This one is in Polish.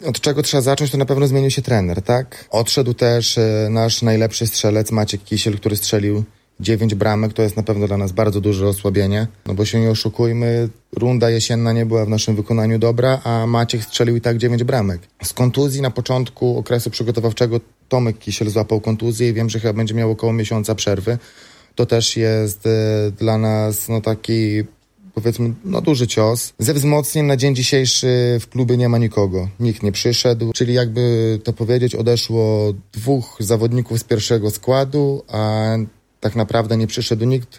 Od czego trzeba zacząć, to na pewno zmienił się trener, tak? Odszedł też nasz najlepszy strzelec Maciek Kisiel, który strzelił 9 bramek. To jest na pewno dla nas bardzo duże osłabienie, no bo się nie oszukujmy, runda jesienna nie była w naszym wykonaniu dobra, a Maciek strzelił i tak 9 bramek. Z kontuzji na początku okresu przygotowawczego Tomek Kisiel złapał kontuzję i wiem, że chyba będzie miał około miesiąca przerwy. To też jest dla nas taki, powiedzmy, duży cios. Ze wzmocnień na dzień dzisiejszy w klubie nie ma nikogo. Nikt nie przyszedł, czyli jakby to powiedzieć, odeszło 2 zawodników z pierwszego składu, a tak naprawdę nie przyszedł nikt,